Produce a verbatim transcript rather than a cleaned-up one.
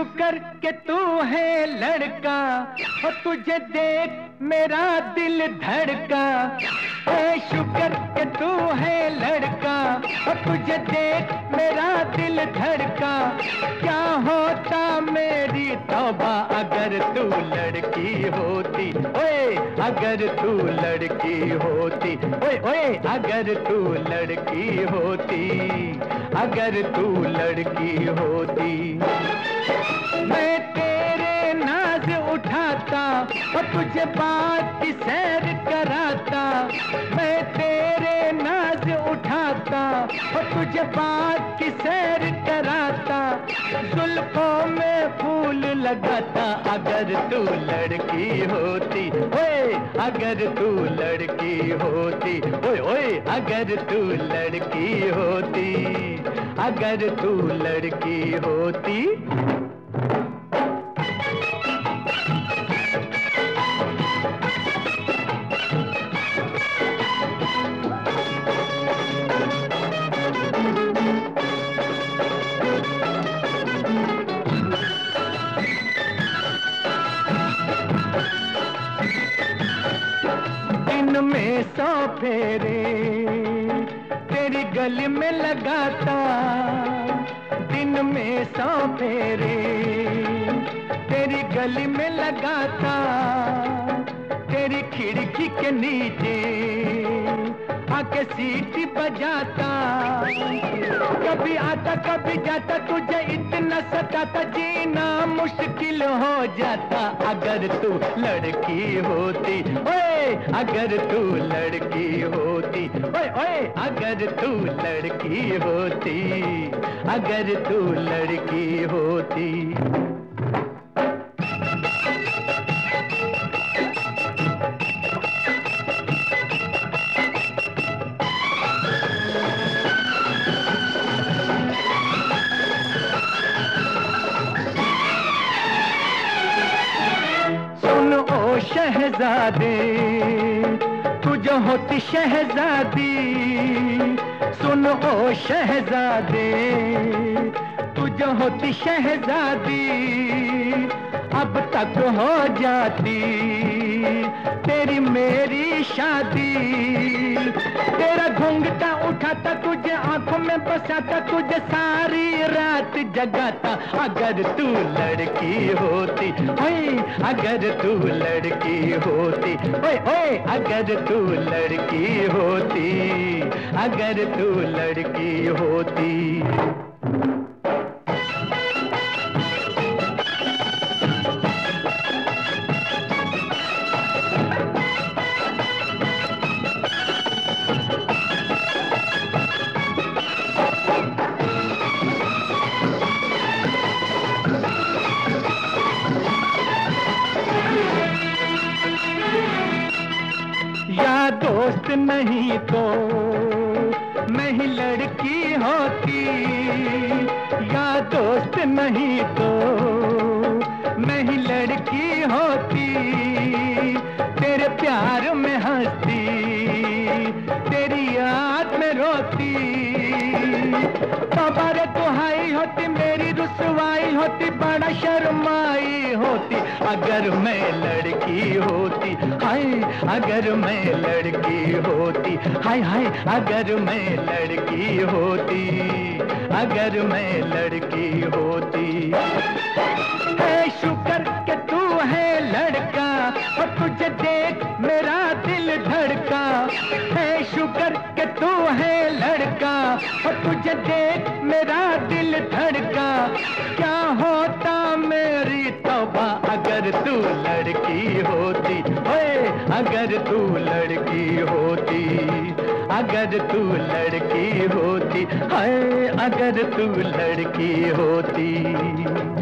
शुक्र के तू है लड़का, और तुझे देख मेरा दिल धड़का। ऐ शुक्र के तू है लड़का, और तुझे देख मेरा दिल धड़का। क्या होता मेरी तौबा अगर तू लड़की होती, ओए अगर तू लड़की होती, ओए ओए अगर तू लड़की होती, अगर तू लड़की होती। मैं तेरे नाज उठाता और तुझे बात की सैर कराता। मैं तेरे नाज उठाता और तुझे बात की सैर कराता। जुल्फों में फूल लगाता अगर तू लड़की होती, ओए अगर तू लड़की होती, ओए ओए अगर तू लड़की होती, अगर तू लड़की होती। दिन में सौ फेरे तेरी गली में लगाता। दिन में सौ फेरे तेरी गली में लगाता। तेरी खिड़की के नीचे आके सीटी बजाता। कभी आता कभी जाता तुझे इतना सताता, जीना मुश्किल हो जाता अगर तू लड़की होती, ओए अगर तू लड़की होती, ओए ओए अगर तू लड़की होती, अगर तू लड़की होती। शहजादे तुझ होती शहजादी, सुन ओ शहजादे तुझ होती शहजादी। अब तक हो जाती तेरी मेरी शादी। तेरा घूंघटा उठाता तुझे आंखों में बसाता, तुझे सारी रात जगाता अगर तू लड़की होती, ओए अगर तू लड़की होती, ओए ओए अगर तू लड़की होती, अगर तू लड़की होती। या दोस्त नहीं तो मैं ही लड़की होती। या दोस्त नहीं तो मैं ही लड़की होती। तेरे प्यार में हंसती, तेरी याद में रोती। बाबा रे दुहाई होती, मेरी रुसवाई होती, बड़ा शर्माई होती अगर मैं लड़की होती। हाय अगर मैं लड़की होती, हाय हाय अगर मैं लड़की होती, अगर मैं लड़की होती। है शुक्र के तू है लड़का, और तुझे देख मेरा दिल धड़का। है शुक्र के तू है लड़का, और तुझे देख मेरा दिल धड़का। क्या होता मेरी तौबा अगर तू लड़की होती, ओए अगर तू लड़की होती, अगर तू लड़की होती, हाय अगर तू लड़की होती।